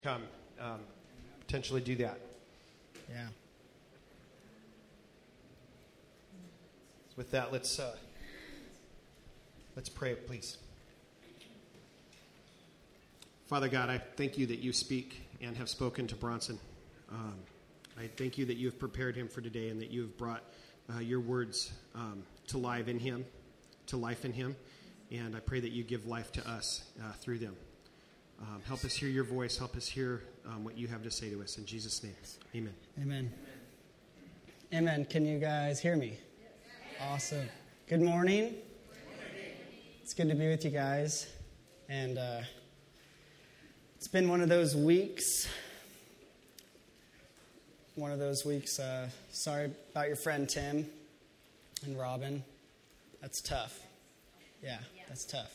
come potentially do that. Yeah. So with that, let's pray, please. Father God, I thank you that you speak and have spoken to Bronson. I thank you that you have prepared him for today and that you have brought your words to life in him, and I pray that you give life to us through them. Help us hear your voice. Help us hear what you have to say to us. In Jesus' name, amen. Amen. Amen. Can you guys hear me? Awesome. Good morning. It's good to be with you guys. And it's been one of those weeks. Sorry about your friend Tim and Robin. That's tough. Yeah, that's tough.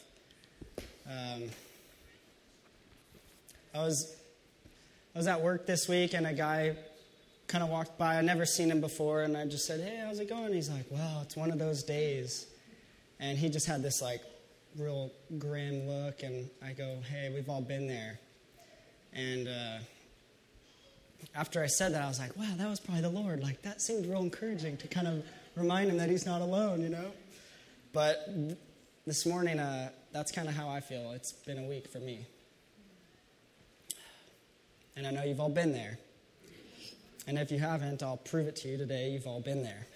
I was at work this week, and a guy kind of walked by. I'd never seen him before, and I just said, "Hey, how's it going?" He's like, "Well, it's one of those days." And he just had this, real grim look, and I go, "Hey, we've all been there." And after I said that, I was like, wow, that was probably the Lord. That seemed real encouraging to kind of remind him that he's not alone, you know? But this morning, that's kind of how I feel. It's been a week for me. And I know you've all been there. And if you haven't, I'll prove it to you today. You've all been there.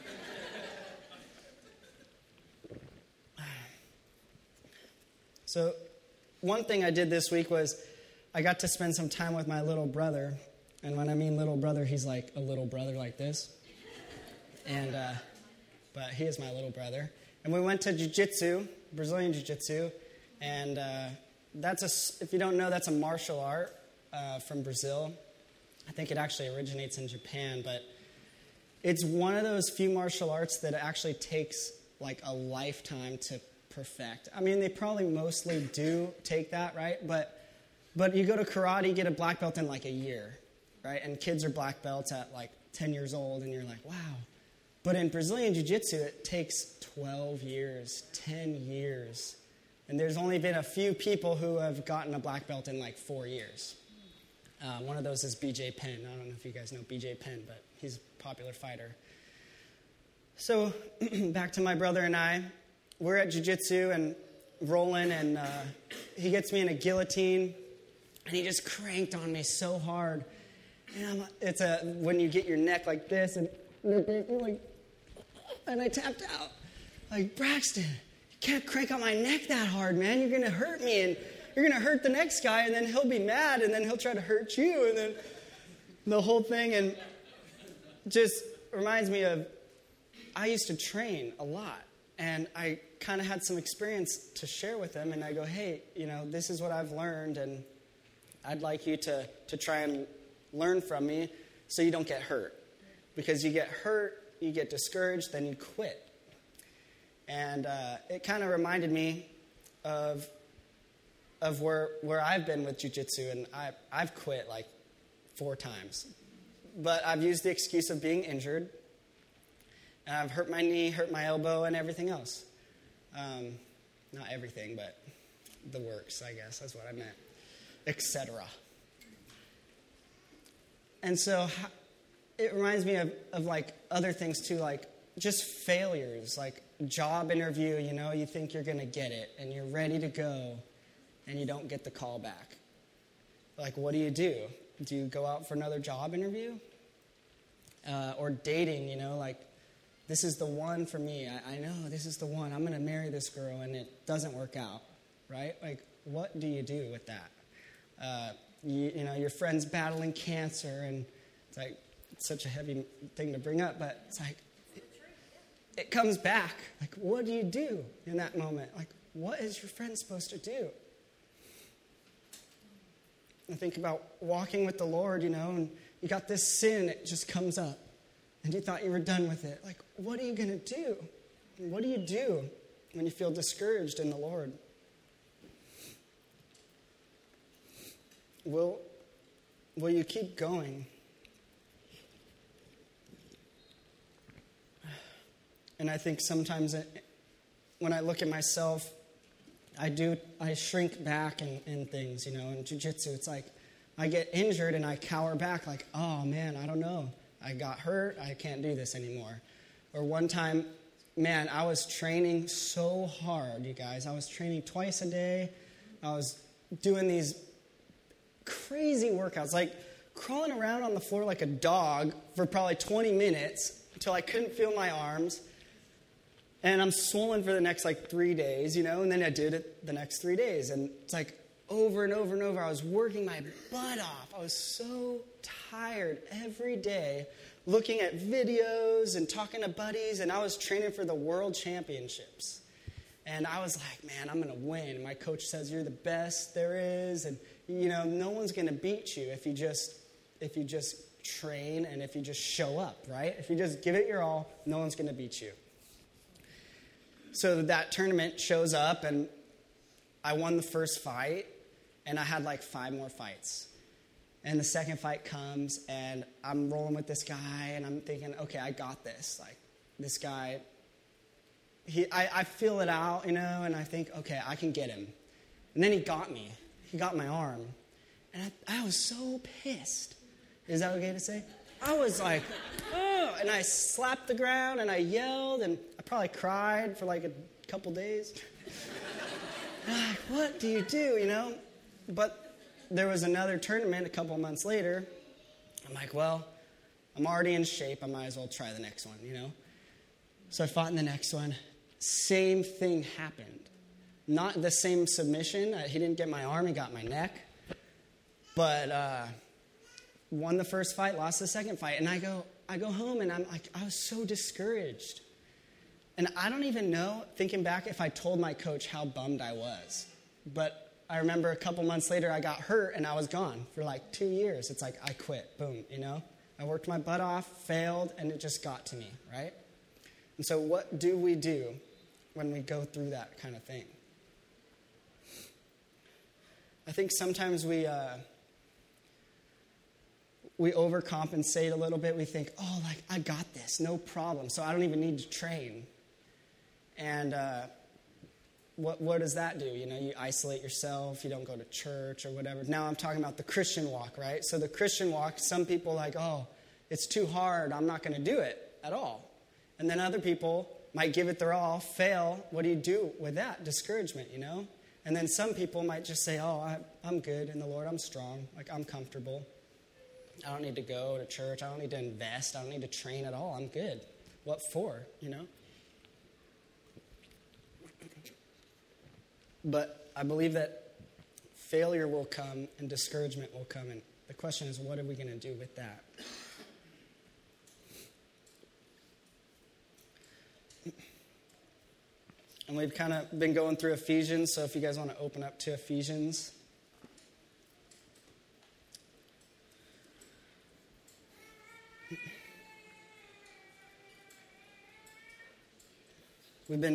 So one thing I did this week was I got to spend some time with my little brother. And when I mean little brother, he's like a little brother like this. And but he is my little brother. And we went to jiu-jitsu, Brazilian jiu-jitsu. And if you don't know, that's a martial art from Brazil. I think it actually originates in Japan, but it's one of those few martial arts that actually takes a lifetime to perfect. I mean, they probably mostly do take that, right? But you go to karate, you get a black belt in a year, right? And kids are black belts at 10 years old, and you're like, wow. But in Brazilian jiu-jitsu, it takes 12 years, 10 years. And there's only been a few people who have gotten a black belt in 4 years. One of those is BJ Penn. I don't know if you guys know BJ Penn, but he's a popular fighter. So back to my brother and I. We're at jiu-jitsu and rolling, and he gets me in a guillotine, and he just cranked on me so hard. And it's when you get your neck like this, and I tapped out. Braxton, you can't crank on my neck that hard, man. You're going to hurt me, and you're going to hurt the next guy, and then he'll be mad, and then he'll try to hurt you, and then the whole thing. And just reminds me of, I used to train a lot, and I kind of had some experience to share with them, and I go, hey, this is what I've learned, and I'd like you to try and learn from me so you don't get hurt. Because you get hurt, you get discouraged, then you quit. And it kind of reminded me of where I've been with jiu-jitsu, and I've quit 4 times. But I've used the excuse of being injured, and I've hurt my knee, hurt my elbow, and everything else. Not everything, but the works, I guess. That's what I meant. Etc. And so it reminds me of other things too, just failures, job interview, you think you're going to get it, and you're ready to go, and you don't get the call back. What do? Do you go out for another job interview? Or dating, this is the one for me. I know this is the one. I'm going to marry this girl, and it doesn't work out, right? What do you do with that? Your friend's battling cancer, and it's such a heavy thing to bring up, but it's it comes back. What do you do in that moment? What is your friend supposed to do? I think about walking with the Lord, and you got this sin, it just comes up. And you thought you were done with it. What are you going to do? What do you do when you feel discouraged in the Lord? Will you keep going? And I think sometimes when I look at myself, I shrink back in things, in jiu-jitsu. It's I get injured and I cower back like, oh man, I don't know. I got hurt. I can't do this anymore. Or one time, man, I was training so hard, you guys. I was training twice a day. I was doing these crazy workouts, like crawling around on the floor like a dog for probably 20 minutes until I couldn't feel my arms. And I'm swollen for the next 3 days, and then I did it the next 3 days. And it's like over and over and over, I was working my butt off. I was so tired every day looking at videos and talking to buddies, and I was training for the world championships. And I was like, man, I'm going to win. And my coach says, you're the best there is. And, no one's going to beat you if you just train and if you just show up, right? If you just give it your all, no one's going to beat you. So that tournament shows up, and I won the first fight, and I had 5 more fights. And the second fight comes, and I'm rolling with this guy, and I'm thinking, okay, I got this. This guy, I feel it out, and I think, okay, I can get him. And then he got me. He got my arm. And I was so pissed. Is that okay to say? I was like, oh, and I slapped the ground, and I yelled, and I probably cried for a couple days. And what do you do, But there was another tournament a couple months later. I'm like, well, I'm already in shape. I might as well try the next one, So I fought in the next one. Same thing happened. Not the same submission. He didn't get my arm. He got my neck. But won the first fight, lost the second fight. And I go home, and I'm like, I was so discouraged. And I don't even know, thinking back, if I told my coach how bummed I was. But I remember a couple months later, I got hurt, and I was gone for 2 years. It's like, I quit. Boom, I worked my butt off, failed, and it just got to me, right? And so what do we do when we go through that kind of thing? I think sometimes we overcompensate a little bit. We think, oh, I got this, no problem, so I don't even need to train. And what does that do? You isolate yourself, you don't go to church or whatever. Now I'm talking about the Christian walk, right? So the Christian walk, some people oh, it's too hard, I'm not going to do it at all. And then other people might give it their all, fail. What do you do with that? Discouragement, And then some people might just say, oh, I'm good in the Lord, I'm strong, I'm comfortable. I don't need to go to church, I don't need to invest, I don't need to train at all, I'm good. What for, But I believe that failure will come and discouragement will come. And the question is, what are we going to do with that? And we've kind of been going through Ephesians, so if you guys want to open up to Ephesians. We've been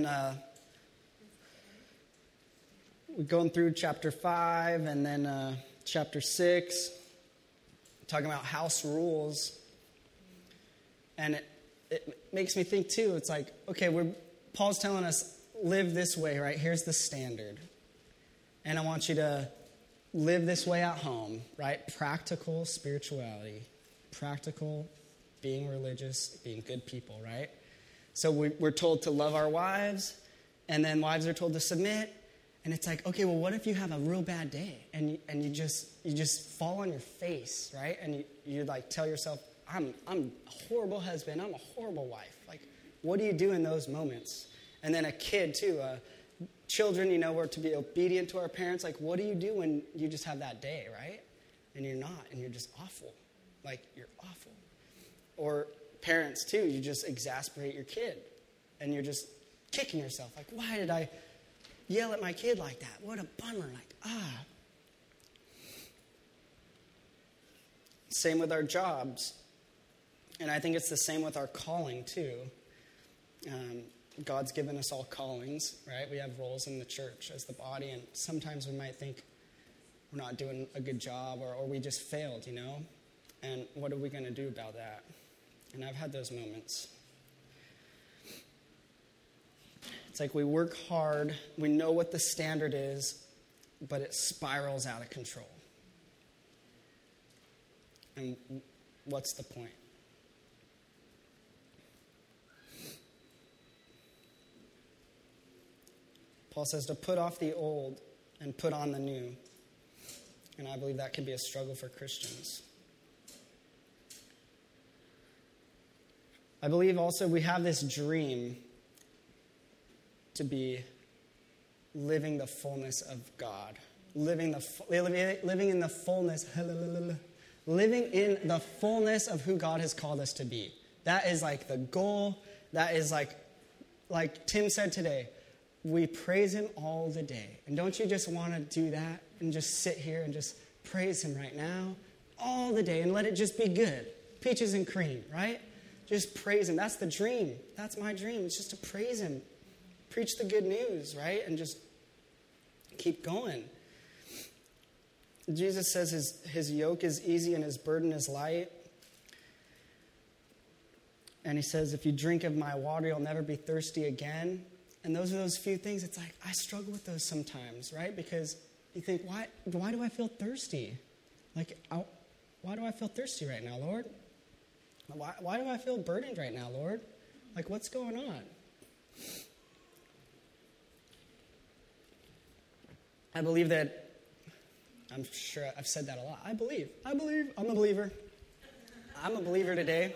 we're going through chapter 5 and then chapter 6, talking about house rules. And it makes me think, too, it's like, okay, Paul's telling us, live this way, right? Here's the standard. And I want you to live this way at home, right? Practical spirituality. Practical, being religious, being good people, right? So we're told to love our wives, and then wives are told to submit. And it's like, okay, well, what if you have a real bad day and you just fall on your face, right? And you tell yourself, I'm a horrible husband, I'm a horrible wife. What do you do in those moments? And then a kid too, children, we're to be obedient to our parents. What do you do when you just have that day, right? And you're not, and you're just awful. You're awful. Or parents too, you just exasperate your kid, and you're just kicking yourself. Why did I yell at my kid like that? What a bummer. Same with our jobs. And I think it's the same with our calling, too. God's given us all callings, right? We have roles in the church as the body, and sometimes we might think we're not doing a good job or we just failed, And what are we going to do about that? And I've had those moments. It's we work hard, we know what the standard is, but it spirals out of control. And what's the point? Paul says to put off the old and put on the new. And I believe that can be a struggle for Christians. I believe also we have this dream to be living the fullness of God. Living in the fullness, living in the fullness of who God has called us to be. That is like the goal. That is like Tim said today, we praise him all the day. And don't you just want to do that and just sit here and just praise him right now all the day and let it just be good? Peaches and cream, right? Just praise him. That's the dream. That's my dream. It's just to praise him. Preach the good news, right? And just keep going. Jesus says his yoke is easy and his burden is light. And he says, if you drink of my water, you'll never be thirsty again. And those are those few things. It's like, I struggle with those sometimes, right? Because you think, why do I feel thirsty? Like, why do I feel thirsty right now, Lord? Why do I feel burdened right now, Lord? Like, what's going on? I believe that, I'm sure I've said that a lot. I believe. I'm a believer. I'm a believer today.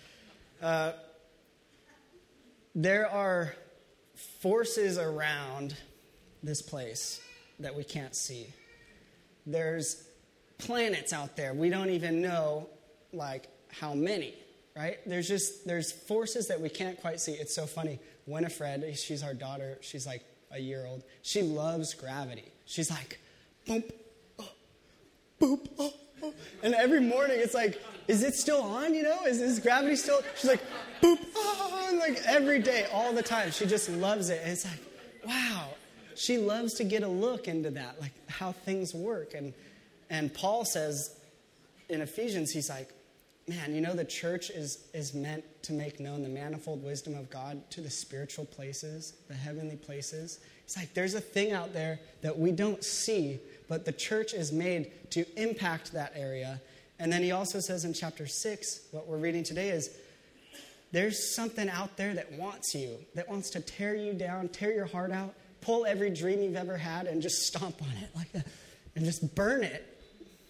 There are forces around this place that we can't see. There's planets out there. We don't even know, like, how many, right? There's forces that we can't quite see. It's so funny. Winifred, she's our daughter. She's like a year old. She loves gravity. She's like, boop, oh, boop, oh, oh. And every morning it's like, is it still on, you know? Is gravity still? She's like, boop, oh, and like every day, all the time. She just loves it. And it's like, wow. She loves to get a look into that, like how things work. And Paul says in Ephesians, he's like, man, you know, the church is meant to make known the manifold wisdom of God to the spiritual places, the heavenly places. It's like there's a thing out there that we don't see, but the church is made to impact that area. And then he also says in chapter 6, what we're reading today is, there's something out there that wants you, that wants to tear you down, tear your heart out, pull every dream you've ever had and just stomp on it like that, and just burn it.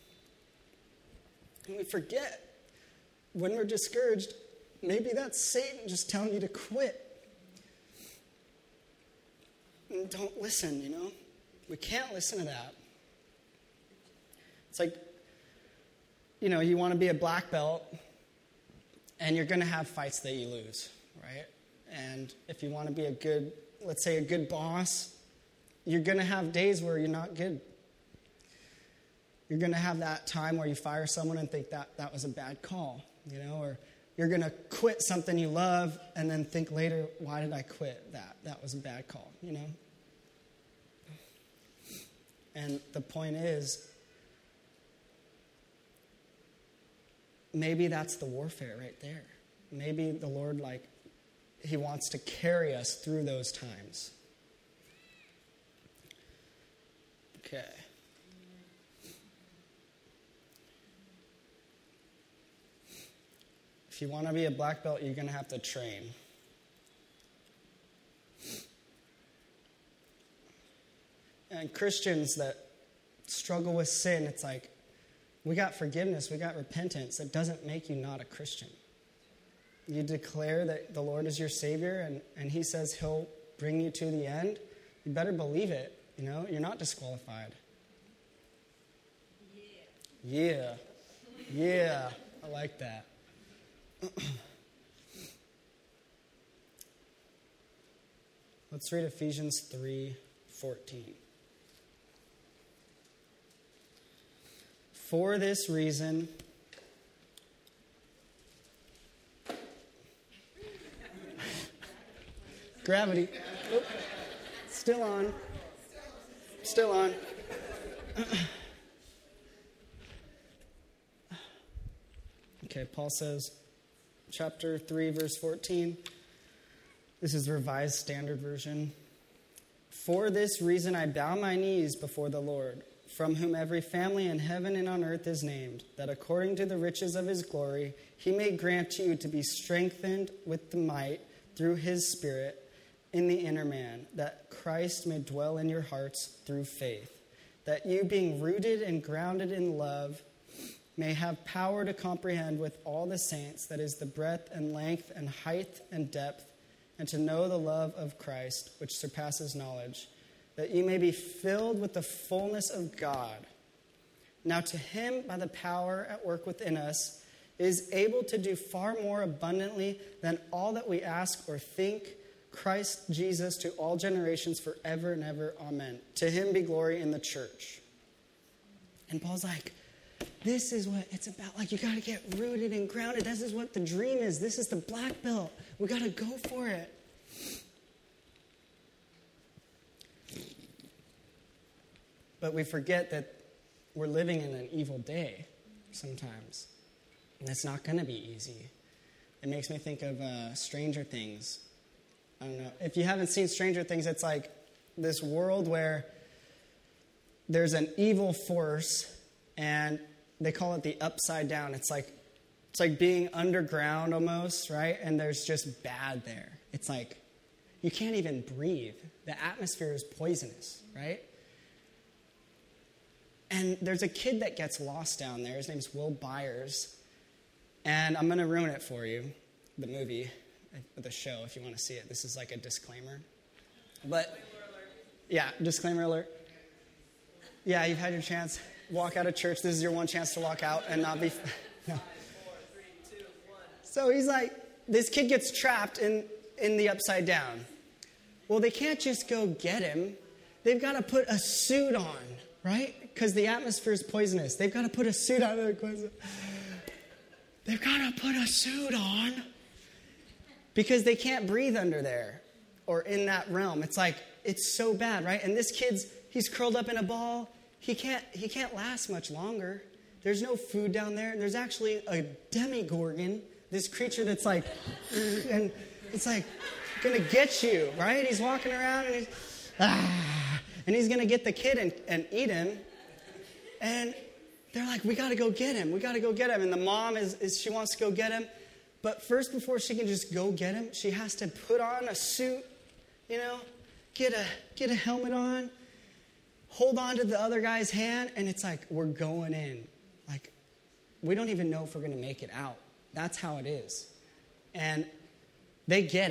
And we forget. When we're discouraged, maybe that's Satan just telling you to quit. And don't listen, you know? We can't listen to that. It's like, you know, you want to be a black belt, and you're going to have fights that you lose, right? And if you want to be a good, let's say a good boss, you're going to have days where you're not good. You're going to have that time where you fire someone and think that was a bad call. You know, or you're going to quit something you love and then think later, why did I quit that? That was a bad call, you know? And the point is, maybe that's the warfare right there. Maybe the Lord, like, he wants to carry us through those times. Okay. If you want to be a black belt, you're going to have to train. And Christians that struggle with sin, it's like, we got forgiveness, we got repentance. That doesn't make you not a Christian. You declare that the Lord is your Savior, and he says he'll bring you to the end. You better believe it. You know, you're not disqualified. Yeah. I like that. Let's read Ephesians 3:14. For this reason, gravity. Oop. Still on. Okay, Paul says, chapter 3, verse 14. This is the Revised Standard Version. For this reason I bow my knees before the Lord, from whom every family in heaven and on earth is named, that according to the riches of his glory, he may grant you to be strengthened with the might through his Spirit in the inner man, that Christ may dwell in your hearts through faith, that you, being rooted and grounded in love, may have power to comprehend with all the saints, that is the breadth and length and height and depth, and to know the love of Christ, which surpasses knowledge, that you may be filled with the fullness of God. Now to him, by the power at work within us, is able to do far more abundantly than all that we ask or think, Christ Jesus to all generations forever and ever. Amen. To him be glory in the church. And Paul's like, this is what it's about. Like, you got to get rooted and grounded. This is what the dream is. This is the black belt. We got to go for it. But we forget that we're living in an evil day sometimes. And it's not going to be easy. It makes me think of Stranger Things. I don't know. If you haven't seen Stranger Things, it's like this world where there's an evil force, and they call it the upside down. It's like being underground almost, right? And there's just bad there. It's like you can't even breathe. The atmosphere is poisonous, right? And there's a kid that gets lost down there. His name's Will Byers. And I'm going to ruin it for you, the movie, the show, if you want to see it. This is like a disclaimer. But, yeah, disclaimer alert. Yeah, you've had your chance. Walk out of church. This is your one chance to walk out and not be... No. So he's like, this kid gets trapped in the upside down. Well, they can't just go get him. They've got to put a suit on, right? Because the atmosphere is poisonous. They've got to put a suit on. They've got to put a suit on because they can't breathe under there or in that realm. It's like, it's so bad, right? And this he's curled up in a ball. He can't last much longer. There's no food down there. There's actually a demigorgon, this creature that's like, and it's like going to get you, right? He's walking around and he's going to get the kid and eat him. And they're like, we got to go get him. We got to go get him. And the mom she wants to go get him. But first, before she can just go get him, she has to put on a suit, get a helmet on, hold on to the other guy's hand. And it's like, we're going in. Like, we don't even know if we're going to make it out. That's how it is. And they get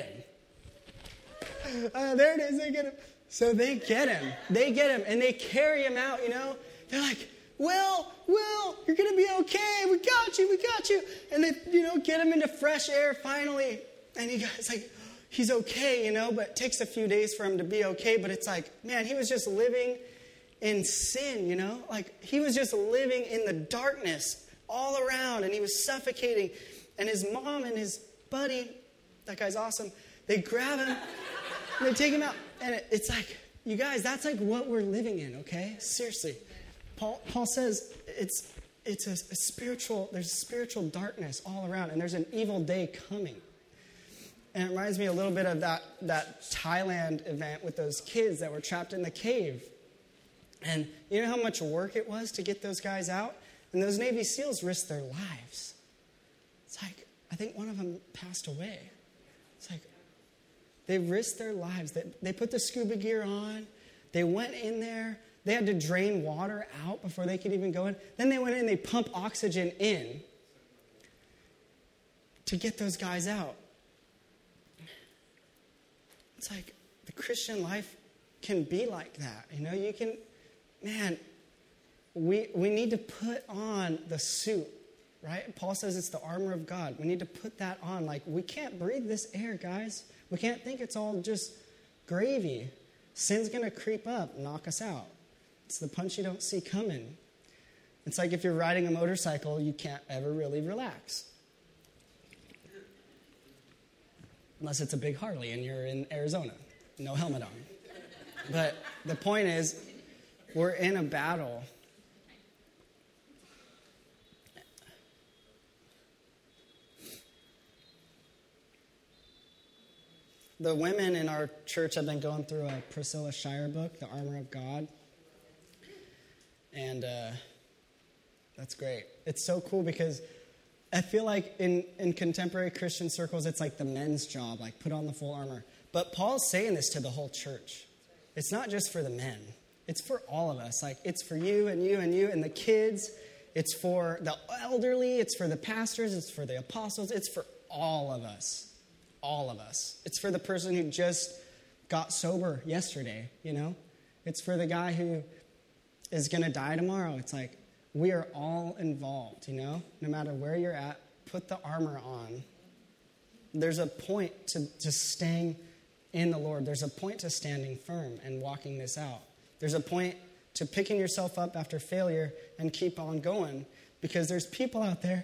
him. There it is. They get him. So they get him. And they carry him out, They're like, Will, you're going to be okay. We got you. And they, get him into fresh air finally. And it's like, he's okay, but it takes a few days for him to be okay. But it's like, man, he was just living in sin, Like, he was just living in the darkness all around. And he was suffocating. And his mom and his buddy, that guy's awesome, they grab him and they take him out. And it's like, you guys, that's like what we're living in, okay? Seriously. Paul says it's a spiritual, there's spiritual darkness all around, and there's an evil day coming. And it reminds me a little bit of that Thailand event with those kids that were trapped in the cave. And you know how much work it was to get those guys out? And those Navy SEALs risked their lives. It's like, I think one of them passed away. It's like, they risked their lives. They put the scuba gear on. They went in there. They had to drain water out before they could even go in. Then they went in and they pumped oxygen in to get those guys out. It's like the Christian life can be like that. You can, man, we need to put on the suit, right? Paul says it's the armor of God. We need to put that on. Like, we can't breathe this air, guys. We can't think it's all just gravy. Sin's going to creep up, knock us out. It's the punch you don't see coming. It's like if you're riding a motorcycle, you can't ever really relax. Unless it's a big Harley and you're in Arizona. No helmet on. But the point is, we're in a battle. The women in our church have been going through a Priscilla Shirer book, The Armor of God. And that's great. It's so cool because I feel like in contemporary Christian circles, it's like the men's job, like put on the full armor. But Paul's saying this to the whole church. It's not just for the men. It's for all of us. Like, it's for you and you and you and the kids. It's for the elderly. It's for the pastors. It's for the apostles. It's for all of us. All of us. It's for the person who just got sober yesterday, you know? It's for the guy who is going to die tomorrow. It's like, we are all involved, you know? No matter where you're at, put the armor on. There's a point to staying in the Lord. There's a point to standing firm and walking this out. There's a point to picking yourself up after failure and keep on going, because there's people out there.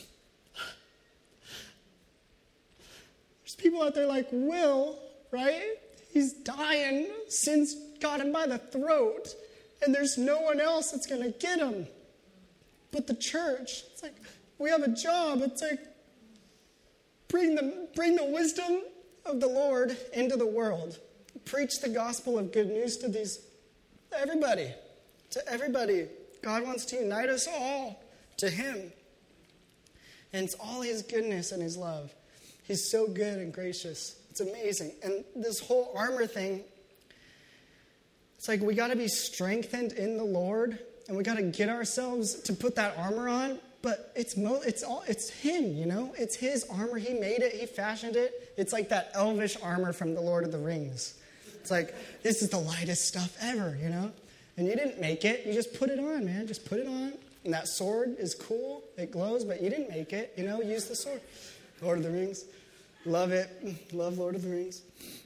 There's people out there like Will, right? He's dying. Sin's got him by the throat, and there's no one else that's going to get him. But the church, it's like, we have a job. It's like, bring the wisdom of the Lord into the world. Preach the gospel of good news to everybody. To everybody. God wants to unite us all to him. And it's all his goodness and his love. He's so good and gracious. It's amazing. And this whole armor thing, it's like we got to be strengthened in the Lord, and we got to get ourselves to put that armor on. But it's him, you know? It's his armor. He made it. He fashioned it. It's like that elvish armor from the Lord of the Rings. It's like, this is the lightest stuff ever, you know? And you didn't make it. You just put it on, man. Just put it on. And that sword is cool. It glows, but you didn't make it. You know, use the sword. Lord of the Rings. Love it. Love Lord of the Rings.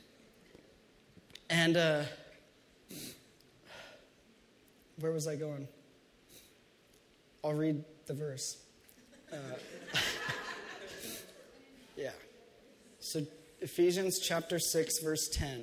And where was I going? I'll read the verse. Yeah. So Ephesians chapter 6, verse 10.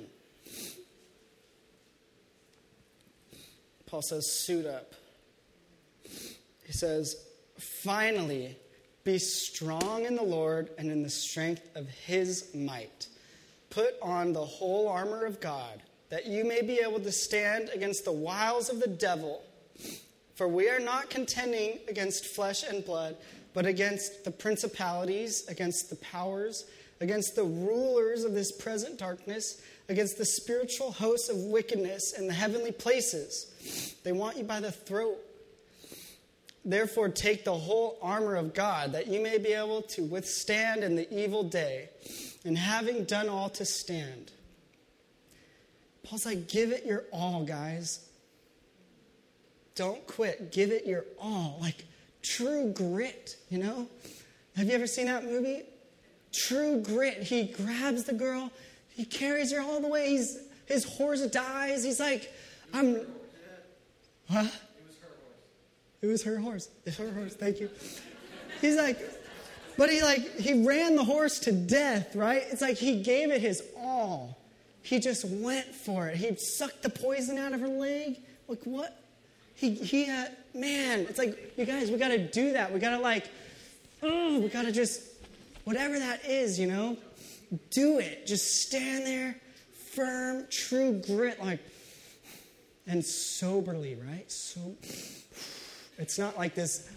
Paul says, suit up. He says, finally, be strong in the Lord and in the strength of his might. Put on the whole armor of God, that you may be able to stand against the wiles of the devil. For we are not contending against flesh and blood, but against the principalities, against the powers, against the rulers of this present darkness, against the spiritual hosts of wickedness in the heavenly places. They want you by the throat. Therefore, take the whole armor of God, that you may be able to withstand in the evil day, and having done all to stand. Paul's like, give it your all, guys. Don't quit. Give it your all. Like true grit, you know? Have you ever seen that movie? True grit. He grabs the girl. He carries her all the way. His horse dies. He's like, Huh? It was her horse. It's her horse. Thank you. He's like, but he ran the horse to death, right? It's like he gave it his all. He just went for it. He sucked the poison out of her leg. Like, what? He had, man, it's like, you guys, we got to do that. We got to we got to just, whatever that is, you know, do it. Just stand there, firm, true grit, like, and soberly, right? So, it's not like this,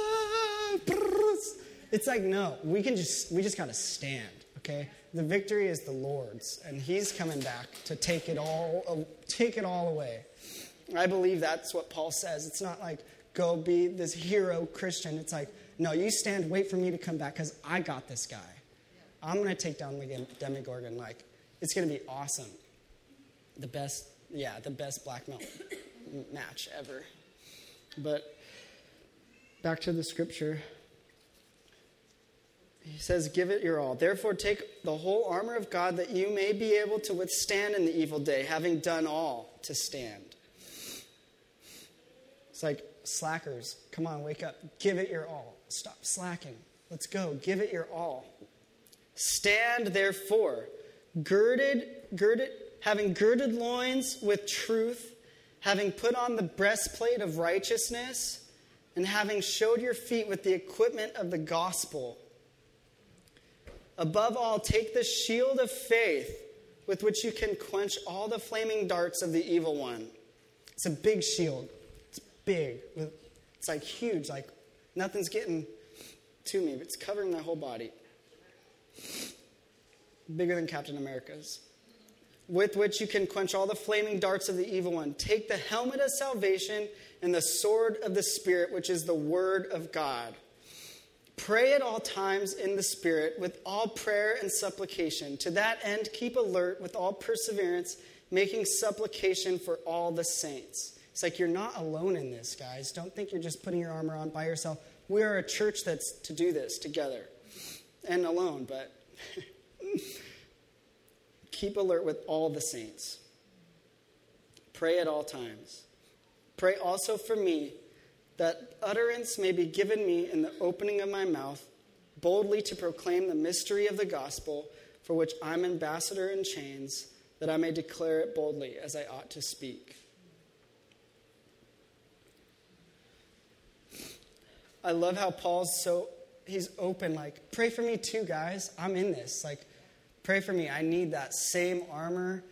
it's like, no, we just got to stand, okay? The victory is the Lord's, and he's coming back to take it all away. I believe that's what Paul says. It's not like, go be this hero Christian. It's like, no, you stand, wait for me to come back, because I got this guy. I'm going to take down the Demogorgon. Like, it's going to be awesome. The best black belt match ever. But back to the scripture. He says, give it your all. Therefore, take the whole armor of God, that you may be able to withstand in the evil day, having done all to stand. It's like, slackers, come on, wake up. Give it your all. Stop slacking. Let's go. Give it your all. Stand, therefore, having girded loins with truth, having put on the breastplate of righteousness, and having showed your feet with the equipment of the gospel. Above all, take the shield of faith, with which you can quench all the flaming darts of the evil one. It's a big shield. It's big. It's like huge, like nothing's getting to me. It's covering my whole body. Bigger than Captain America's. With which you can quench all the flaming darts of the evil one. Take the helmet of salvation and the sword of the Spirit, which is the word of God. Pray at all times in the Spirit with all prayer and supplication. To that end, keep alert with all perseverance, making supplication for all the saints. It's like you're not alone in this, guys. Don't think you're just putting your armor on by yourself. We are a church that's to do this together and alone, but keep alert with all the saints. Pray at all times. Pray also for me, that utterance may be given me in the opening of my mouth, boldly to proclaim the mystery of the gospel, for which I'm ambassador in chains, that I may declare it boldly as I ought to speak. I love how Paul's he's open, like, pray for me too, guys. I'm in this. Like, pray for me. I need that same armor.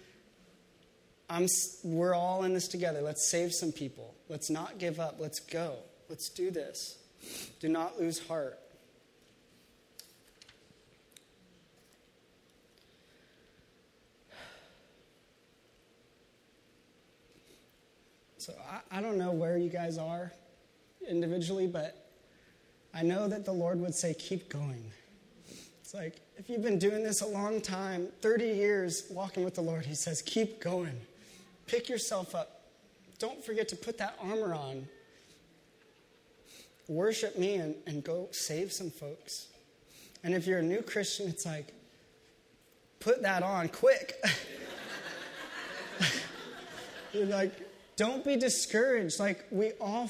We're all in this together. Let's save some people. Let's not give up. Let's go. Let's do this. Do not lose heart. So I don't know where you guys are individually, but I know that the Lord would say, keep going. It's like, if you've been doing this a long time, 30 years walking with the Lord, he says, keep going. Pick yourself up. Don't forget to put that armor on. Worship me and go save some folks. And if you're a new Christian, it's like, put that on quick. You're like, don't be discouraged. Like we all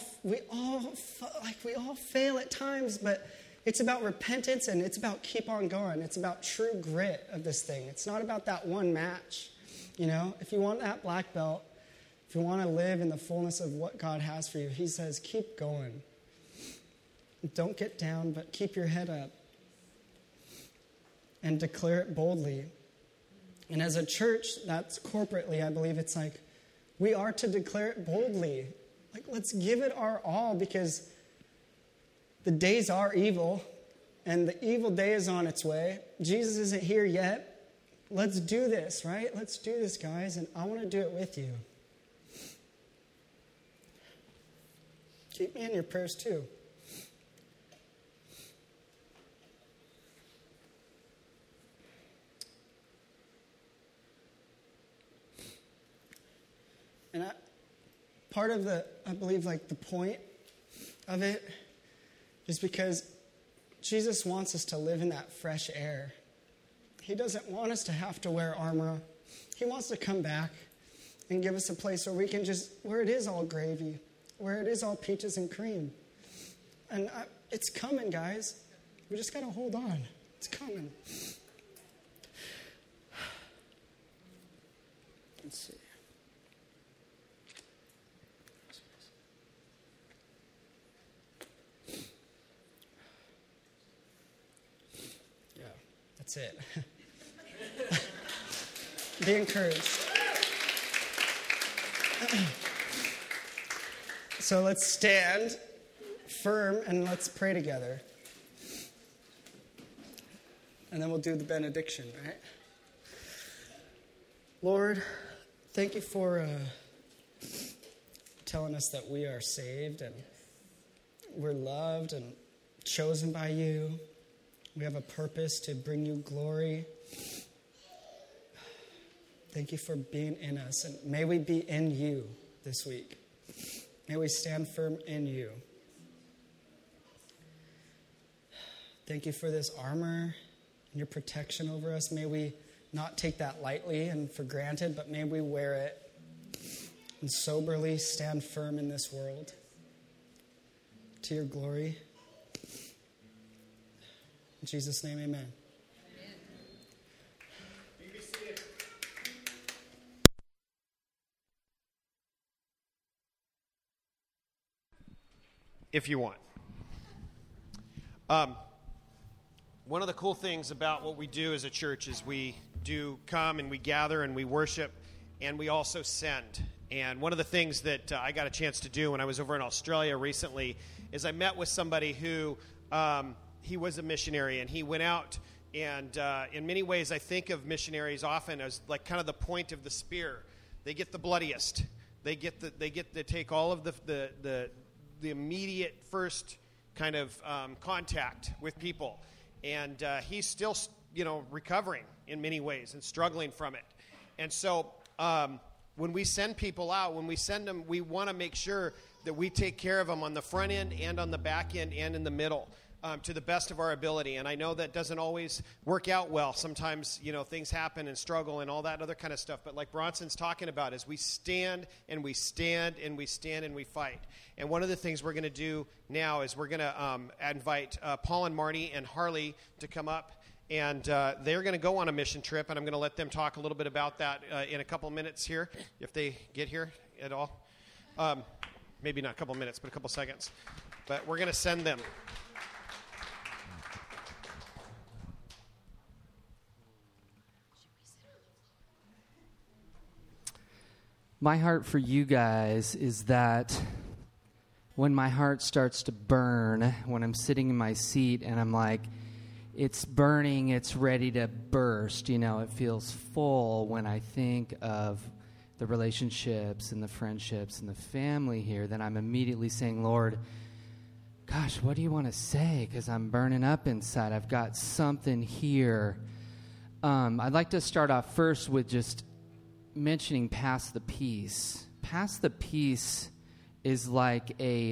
fail at times, but it's about repentance and it's about keep on going. It's about true grit of this thing. It's not about that one match. You know, if you want that black belt, if you want to live in the fullness of what God has for you, he says, keep going. Don't get down, but keep your head up and declare it boldly. And as a church, that's corporately, I believe it's like, we are to declare it boldly. Like, let's give it our all, because the days are evil and the evil day is on its way. Jesus isn't here yet. Let's do this, right? Let's do this, guys, and I want to do it with you. Keep me in your prayers, too. And part of I believe, like the point of it is because Jesus wants us to live in that fresh air. He doesn't want us to have to wear armor. He wants to come back and give us a place where we can where it is all gravy, where it is all peaches and cream. And it's coming, guys. We just got to hold on. It's coming. Let's see. Yeah, that's it. Be encouraged. So let's stand firm and let's pray together. And then we'll do the benediction, right? Lord, thank you for telling us that we are saved and we're loved and chosen by you. We have a purpose to bring you glory. Thank you for being in us, and may we be in you this week. May we stand firm in you. Thank you for this armor and your protection over us. May we not take that lightly and for granted, but may we wear it and soberly stand firm in this world to your glory. In Jesus' name, amen. If you want. One of the cool things about what we do as a church is we do come and we gather and we worship, and we also send. And one of the things that I got a chance to do when I was over in Australia recently is I met with somebody who, he was a missionary, and he went out, and in many ways I think of missionaries often as like kind of the point of the spear. They get the bloodiest. They get to take all of the immediate first kind of contact with people. And he's still, recovering in many ways and struggling from it. And so when we send people out, when we send them, we want to make sure that we take care of them on the front end and on the back end and in the middle to the best of our ability. And I know that doesn't always work out well. Sometimes, things happen and struggle and all that other kind of stuff. But like Bronson's talking about is we stand and we stand and we stand and we fight. And one of the things we're going to do now is we're going to invite Paul and Marty and Harley to come up. And they're going to go on a mission trip, and I'm going to let them talk a little bit about that in a couple minutes here, if they get here at all. Maybe not a couple minutes, but a couple seconds. But we're going to send them. My heart for you guys is that when my heart starts to burn, when I'm sitting in my seat and I'm like, it's burning, it's ready to burst, it feels full when I think of the relationships and the friendships and the family here, then I'm immediately saying, Lord, gosh, what do you want to say? Because I'm burning up inside. I've got something here. I'd like to start off first with just mentioning Pass the Peace. Pass the Peace is like a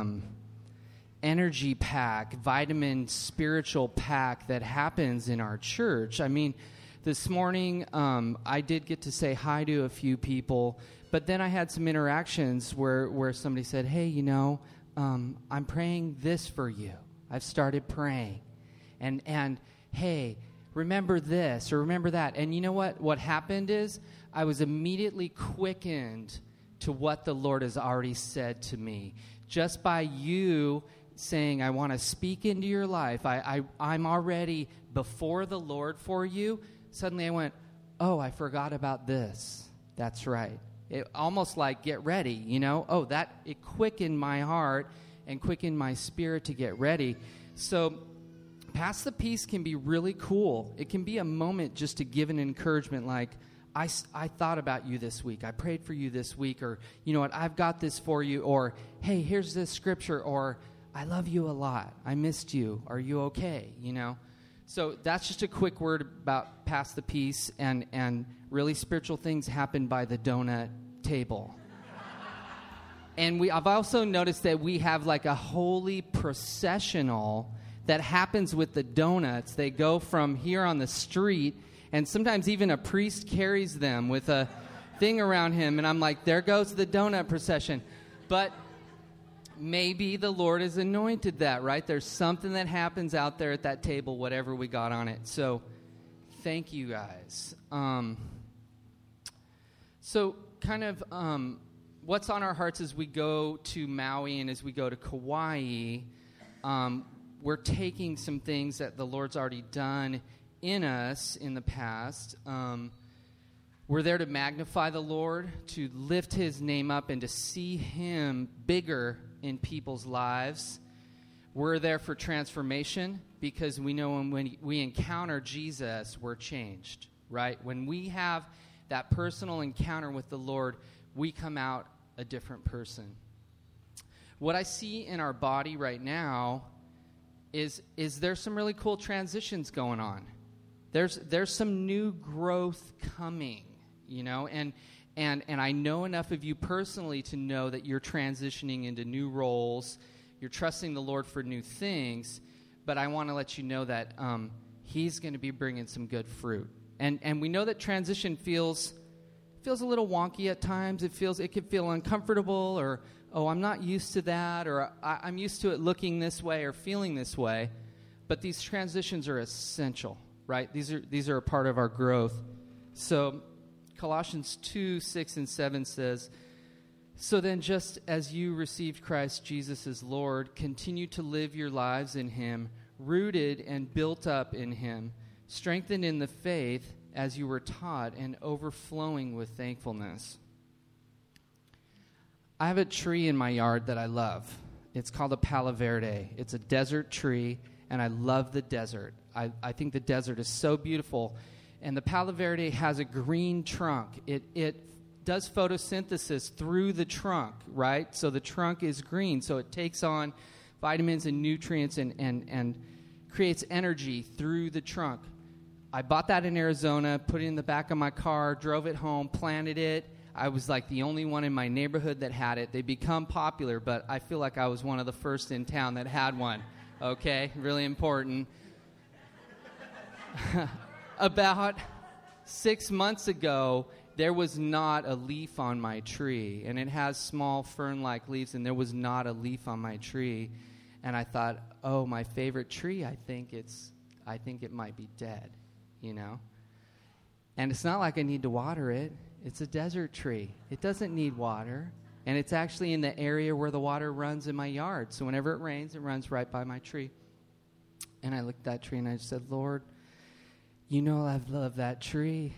energy pack, vitamin spiritual pack that happens in our church. I mean, this morning I did get to say hi to a few people, but then I had some interactions where somebody said, hey, I'm praying this for you. I've started praying. And hey, remember this or remember that. And you know what? What happened is I was immediately quickened to what the Lord has already said to me. Just by you saying, I want to speak into your life, I'm already before the Lord for you, suddenly I went, oh, I forgot about this. That's right. It almost like get ready, it quickened my heart and quickened my spirit to get ready. So Pass the Peace can be really cool. It can be a moment just to give an encouragement like, I thought about you this week. I prayed for you this week. Or, you know what, I've got this for you. Or, hey, here's this scripture. Or, I love you a lot. I missed you. Are you okay? So that's just a quick word about Pass the Peace. And really spiritual things happen by the donut table. And I've also noticed that we have like a holy processional that happens with the donuts. They go from here on the street, and sometimes even a priest carries them with a thing around him. And I'm like, there goes the donut procession. But maybe the Lord has anointed that, right? There's something that happens out there at that table, whatever we got on it. So thank you guys. What's on our hearts as we go to Maui and as we go to Kauai, we're taking some things that the Lord's already done in us in the past. We're there to magnify the Lord, to lift his name up, and to see him bigger in people's lives. We're there for transformation because we know when we encounter Jesus, we're changed, right? When we have that personal encounter with the Lord, we come out a different person. What I see in our body right now is there's some really cool transitions going on. There's some new growth coming, and I know enough of you personally to know that you're transitioning into new roles. You're trusting the Lord for new things, but I want to let you know that he's going to be bringing some good fruit. And we know that transition feels a little wonky at times. It can feel uncomfortable, or I'm not used to that, or I'm used to it looking this way or feeling this way. But these transitions are essential, right? These are a part of our growth. So Colossians 2:6-7 says, so then just as you received Christ Jesus as Lord, continue to live your lives in him, rooted and built up in him, strengthened in the faith as you were taught, and overflowing with thankfulness. I have a tree in my yard that I love. It's called a Palo Verde. It's a desert tree, and I love the desert. I think the desert is so beautiful. And the Palo Verde has a green trunk. It does photosynthesis through the trunk, right? So the trunk is green, so it takes on vitamins and nutrients and creates energy through the trunk. I bought that in Arizona, put it in the back of my car, drove it home, planted it. I was like the only one in my neighborhood that had it. They become popular, but I feel like I was one of the first in town that had one. Okay, really important. About 6 months ago, there was not a leaf on my tree, and it has small fern-like leaves, and there was not a leaf on my tree. And I thought, oh, my favorite tree, I think it might be dead, you know? And it's not like I need to water it. It's a desert tree. It doesn't need water. And it's actually in the area where the water runs in my yard. So whenever it rains, it runs right by my tree. And I looked at that tree and I said, Lord, you know I love that tree.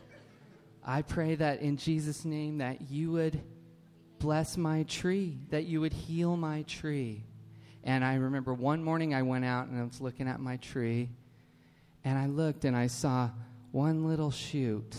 I pray that in Jesus' name that you would bless my tree, that you would heal my tree. And I remember one morning I went out and I was looking at my tree. And I looked and I saw one little shoot.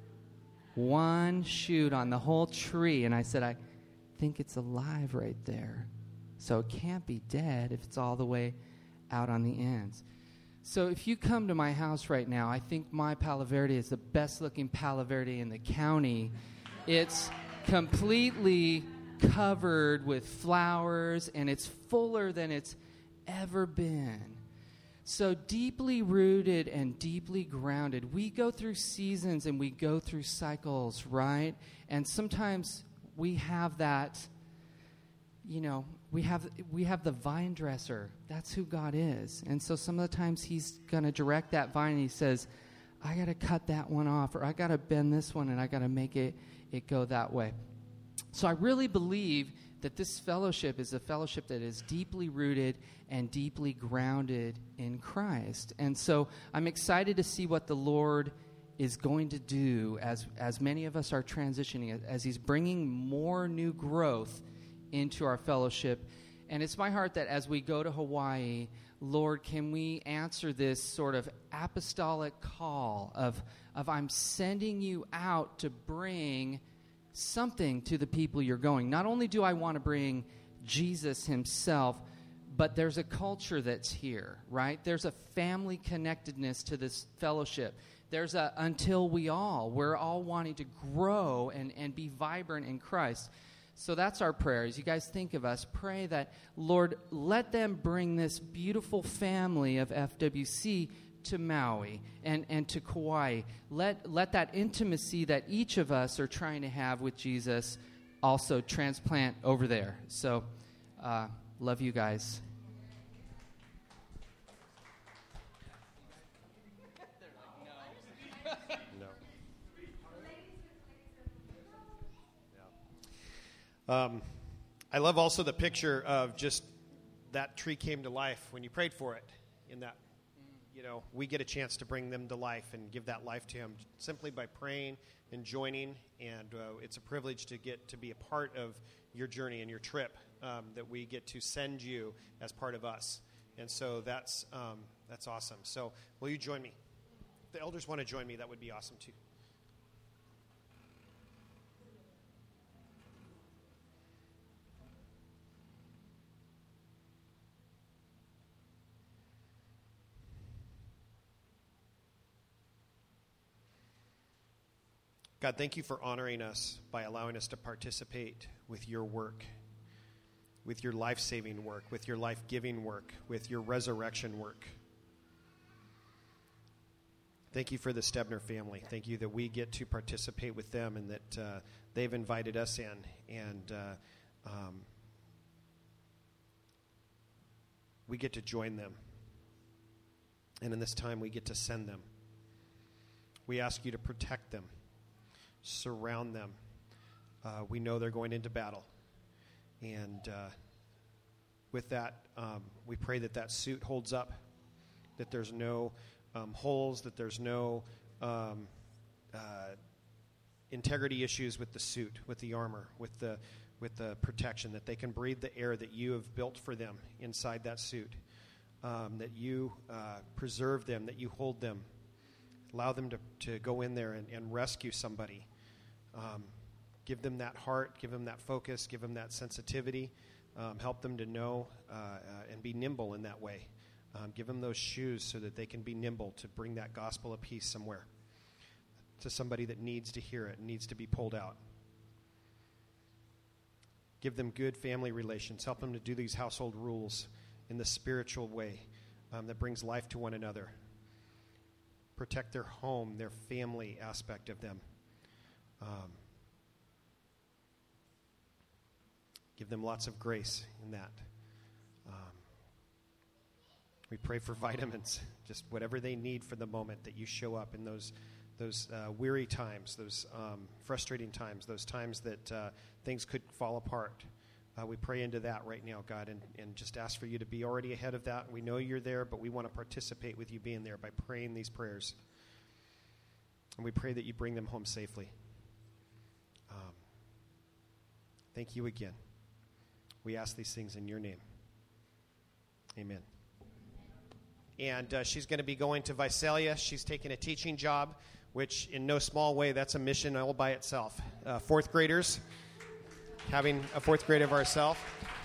One shoot on the whole tree. And I said, I think it's alive right there. So it can't be dead if it's all the way out on the ends. So if you come to my house right now, I think my Palo Verde is the best looking Palo Verde in the county. It's completely covered with flowers and it's fuller than it's ever been. So deeply rooted and deeply grounded. We go through seasons and we go through cycles, right? And sometimes we have that, you know, we have the vine dresser. That's who God is. And so some of the times he's going to direct that vine and he says, I got to cut that one off, or I got to bend this one and I got to make it go that way. So I really believe that this fellowship is a fellowship that is deeply rooted and deeply grounded in Christ. And so I'm excited to see what the Lord is going to do as many of us are transitioning, as he's bringing more new growth into our fellowship. And it's my heart that as we go to Hawaii, Lord, can we answer this sort of apostolic call of I'm sending you out to bring something to the people you're going. Not only do I want to bring Jesus himself, but there's a culture that's here, right? There's a family connectedness to this fellowship. There's a until we're all wanting to grow and be vibrant in Christ. So that's our prayer. As you guys think of us, pray that, Lord, let them bring this beautiful family of FWC to Maui and to Kauai. Let that intimacy that each of us are trying to have with Jesus also transplant over there. So, love you guys. No. I love also the picture of just that tree came to life when you prayed for it. In that, you know, we get a chance to bring them to life and give that life to him simply by praying and joining. And it's a privilege to get to be a part of your journey and your trip, that we get to send you as part of us. And so that's awesome. So will you join me? If the elders want to join me, that would be awesome too. God, thank you for honoring us by allowing us to participate with your work, with your life-saving work, with your life-giving work, with your resurrection work. Thank you for the Stebner family. Thank you that we get to participate with them and that they've invited us in. And we get to join them. And in this time, we get to send them. We ask you to protect them. Surround them. We know they're going into battle. And with that, we pray that that suit holds up, that there's no holes, that there's no integrity issues with the suit, with the armor, with with the protection, that they can breathe the air that you have built for them inside that suit, that you preserve them, that you hold them, allow them to go in there and rescue somebody. Give them that heart, give them that focus, give them that sensitivity, help them to know and be nimble in that way. Give them those shoes so that they can be nimble to bring that gospel of peace somewhere to somebody that needs to hear it, needs to be pulled out. Give them good family relations. Help them to do these household rules in the spiritual way that brings life to one another. Protect their home, their family aspect of them. Give them lots of grace in that. We pray for vitamins, just whatever they need for the moment, that you show up in those weary times, those frustrating times, those times that things could fall apart. We pray into that right now, God, and just ask for you to be already ahead of that. We know you're there, but we want to participate with you being there by praying these prayers. And we pray that you bring them home safely. Thank you again. We ask these things in your name. Amen. And she's going to be going to Visalia. She's taking a teaching job, which in no small way, that's a mission all by itself. Fourth graders, having a fourth grade of ourselves.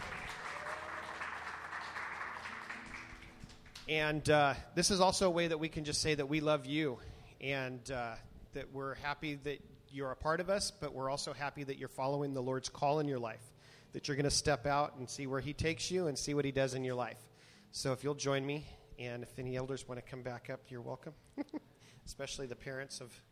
And this is also a way that we can just say that we love you and that we're happy that you're a part of us, but we're also happy that you're following the Lord's call in your life, that you're going to step out and see where he takes you and see what he does in your life. So if you'll join me. And if any elders want to come back up, you're welcome, especially the parents of.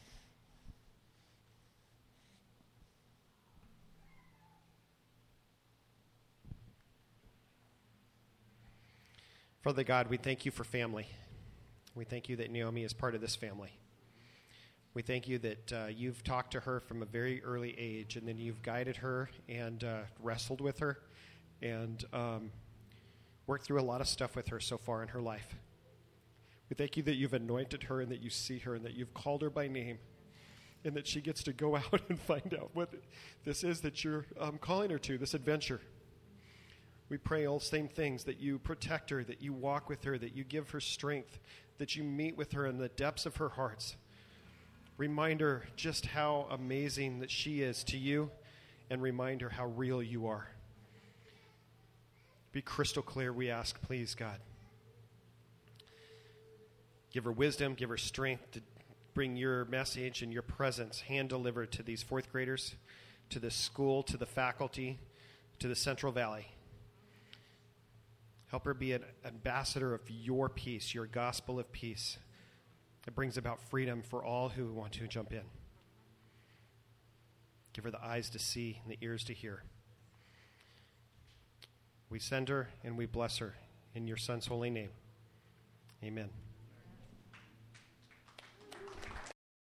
Father God, we thank you for family. We thank you that Naomi is part of this family. We thank you that you've talked to her from a very early age, and then you've guided her and wrestled with her and worked through a lot of stuff with her so far in her life. We thank you that you've anointed her and that you see her and that you've called her by name and that she gets to go out and find out what this is that you're calling her to, this adventure. We pray all same things, that you protect her, that you walk with her, that you give her strength, that you meet with her in the depths of her hearts. Remind her just how amazing that she is to you and remind her how real you are. Be crystal clear, we ask, please, God. Give her wisdom, give her strength to bring your message and your presence hand-delivered to these fourth graders, to the school, to the faculty, to the Central Valley. Help her be an ambassador of your peace, your gospel of peace. It brings about freedom for all who want to jump in. Give her the eyes to see and the ears to hear. We send her and we bless her in your Son's holy name. Amen.